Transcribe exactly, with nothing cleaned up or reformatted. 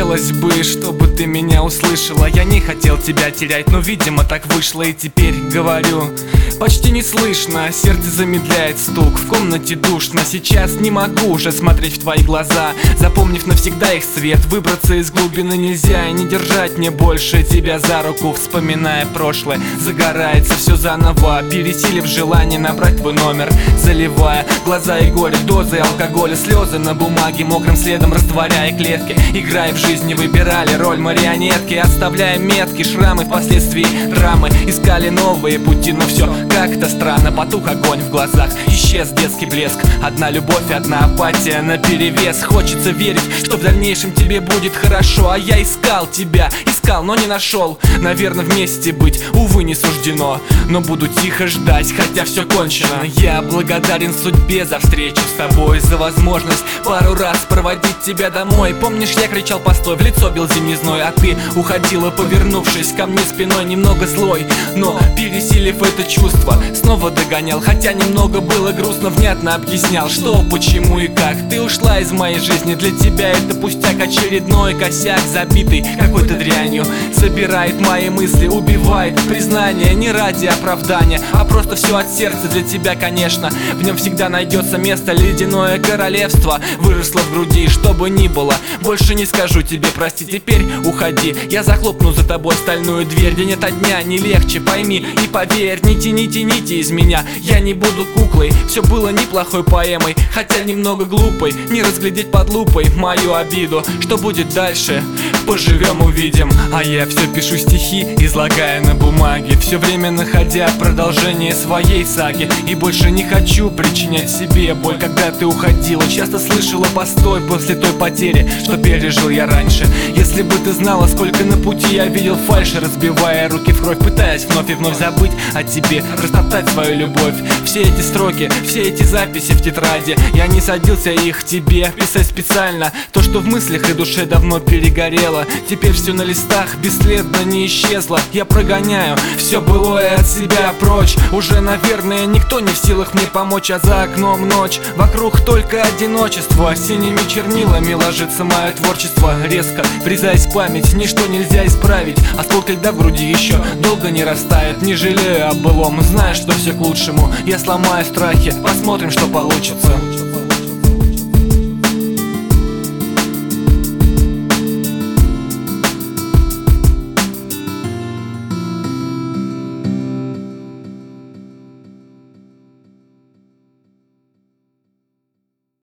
хотелось бы, чтобы ты меня услышала. Я не хотел тебя терять, но видимо так вышло. И теперь говорю, почти не слышно, сердце замедляет стук, в комнате душно. Сейчас не могу уже смотреть в твои глаза, запомнив навсегда их свет. Выбраться из глубины нельзя, и не держать мне больше тебя за руку. Вспоминая прошлое, загорается все заново, пересилив желание набрать твой номер, заливая глаза и горе дозой алкоголя. Слезы на бумаге мокрым следом растворяя клетки, играя в жизни, выбирали роль марионетки, оставляя метки, шрамы, впоследствии драмы. Искали новые пути, но все как-то странно. Потух огонь в глазах, исчез детский блеск. Одна любовь, одна апатия наперевес. Хочется верить, что в дальнейшем тебе будет хорошо. А я искал тебя, искал, но не нашел. Наверное, вместе быть, увы, не суждено, но буду тихо ждать, хотя все кончено. Я благодарен судьбе за встречу с тобой, за возможность пару раз проводить тебя домой. Помнишь, я кричал постой, в лицо бил зимний зной, а ты уходила, повернувшись ко мне спиной, немного злой. Но пересилив это чувство, снова догонял, хотя немного было грустно, внятно объяснял, что, почему и как. Ты ушла из моей жизни, для тебя это пустяк, очередной косяк, забитый какой-то дрянью. Забирает мои мысли, убивает признание, не ради оправдания, а просто все от сердца для тебя, конечно. В нем всегда найдется место, ледяное королевство выросло в груди. Что бы ни было, больше не скажу тебе прости, теперь уходи. Я захлопну за тобой стальную дверь, день ото дня не легче, пойми и поверь. Не тяните нити из меня, я не буду куклой. Все было неплохой поэмой, хотя немного глупой. Не разглядеть под лупой мою обиду. Что будет дальше, поживем увидим. А я все пишу стихи, излагая на бумаге, все время находя продолжение своей саги. И больше не хочу причинять себе боль. Когда ты уходила, часто слышала постой после той потери, что пережил я раньше. Если бы ты знала, сколько на пути я видел фальши, разбивая руки в кровь, пытаясь вновь и вновь забыть о тебе, растоптать свою любовь. Все эти строки, все эти записи в тетради, я не садился их тебе писать специально. То, что в мыслях и душе давно перегорело, теперь все на листах бесследно не исчезло. Я прогоняю все былое от себя прочь. Уже, наверное, никто не в силах мне помочь, а за окном ночь, вокруг только одиночество. Синими чернилами ложится мое творчество, резко врезаясь в память, ничто нельзя исправить. Осколки льда в груди еще долго не растают. Не жалею о былом, зная, что все к лучшему. Я сломаю страхи, посмотрим, что получится.